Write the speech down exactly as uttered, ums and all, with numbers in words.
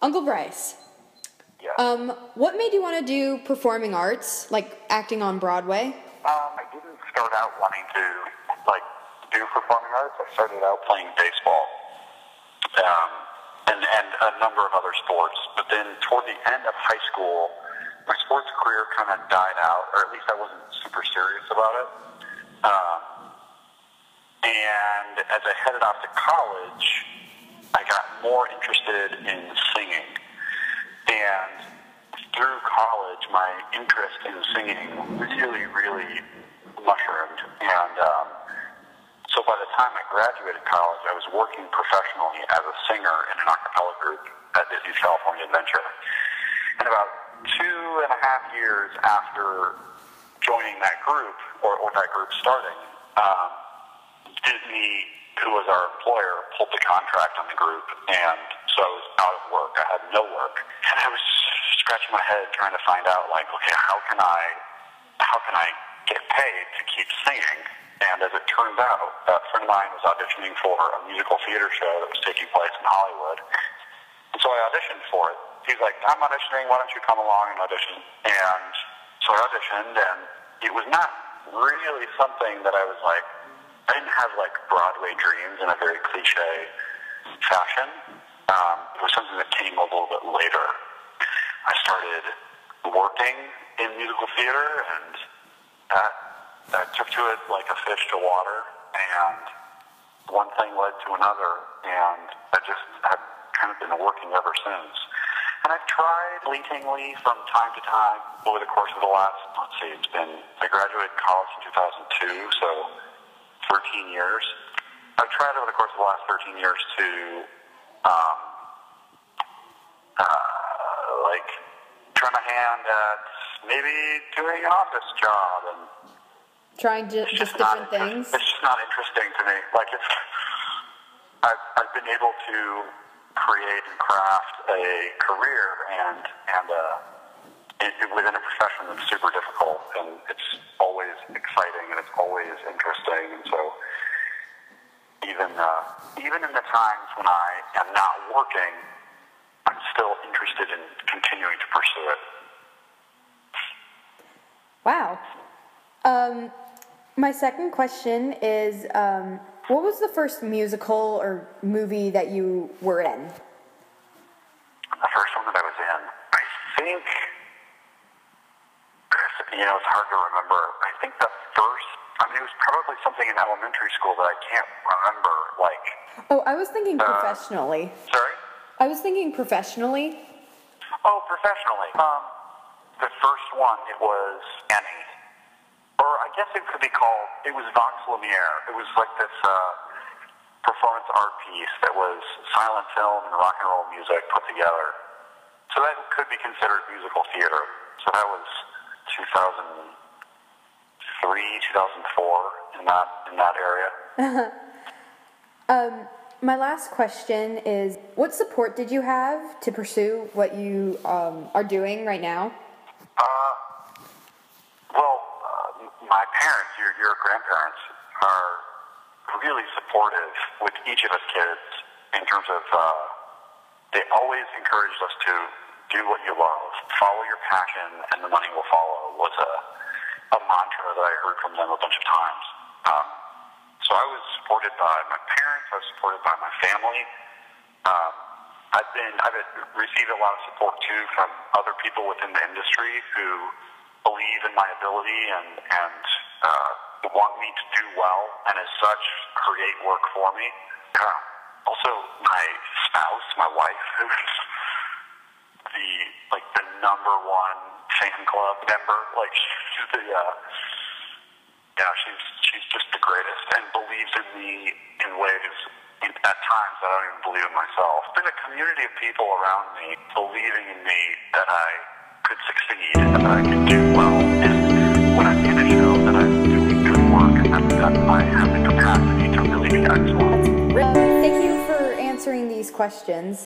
Uncle Bryce, Yes. um, what made you want to do performing arts, like acting on Broadway? Um, I didn't start out wanting to, like, do performing arts. I started out playing baseball, um, and, and a number of other sports. But then toward the end of high school, my sports career kind of died out, or at least I wasn't super serious about it. Um, and as I headed off to college, I got more interested in singing. And through college, my interest in singing really, really mushroomed. And um, so by the time I graduated college, I was working professionally as a singer in an a cappella group at Disney's California Adventure. And about two and a half years after joining that group, or, or that group starting, um, Disney, who was our employer, pulled the contract on the group, and so I was out of work. I had no work, and I was scratching my head trying to find out, like, okay, how can I, how can I get paid to keep singing? And as it turns out, a friend of mine was auditioning for a musical theater show that was taking place in Hollywood, and so I auditioned for it. He's like, I'm auditioning, why don't you come along and audition? And so I auditioned, and it was not really something that I was like, I didn't have like Broadway dreams in a very cliche fashion. Um, it was something that came a little bit later. I started working in musical theater, and that, that took to it like a fish to water, and one thing led to another, and I just have kind of been working ever since. And I've tried fleetingly from time to time over the course of the last, let's see, it's been, I graduated college in two thousand two, so thirteen years. I've tried over the course of the last thirteen years to, um, uh, like, try my hand at maybe doing an office job, and Trying to, it's just just not different interest- things? It's just not interesting to me. Like, it's, I've, I've been able to create and craft a career and and uh, it, it, within a profession that's super difficult, and it's always exciting and it's always interesting. And so even uh, even in the times when I am not working, I'm still interested in continuing to pursue it. Wow. Um, my second question is, um, what was the first musical or movie that you were in? The first one that I was in, I think, you know, it's hard to remember. I think the first, I mean, it was probably something in elementary school that I can't remember, like... Oh, I was thinking uh, professionally. Sorry? I was thinking professionally. Oh, professionally. Um, the first one, it was Annie. Or I guess it could be called, it was Vox Lumiere. It was like this uh, performance art piece that was silent film and rock and roll music put together. So that could be considered musical theater. So that was two thousand three, two thousand four, in that, in that area. um, my last question is, what support did you have to pursue what you um, are doing right now? Uh, well, uh, my parents, your, your grandparents, are really supportive with each of us kids in terms of, uh, they always encouraged us to do what you love, follow your passion, and the money will follow, was a, a mantra that I heard from them a bunch of times. Um, so I was supported by my parents, I was supported by my family. Um, I've been, I've received a lot of support too from other people within the industry who believe in my ability and, and uh, want me to do well, and as such, create work for me. Uh, also, my spouse, my wife, who's the, like, the number one fan club member. Like, she's the, uh, yeah, she's, she's just the greatest, and believes in me in ways in, at times that I don't even believe in myself. There's been a community of people around me believing in me that I could succeed and that I could do well. And when I'm in a show, that I'm doing good work and that, that I have the capacity to really be excellent. Uh, thank you for answering these questions.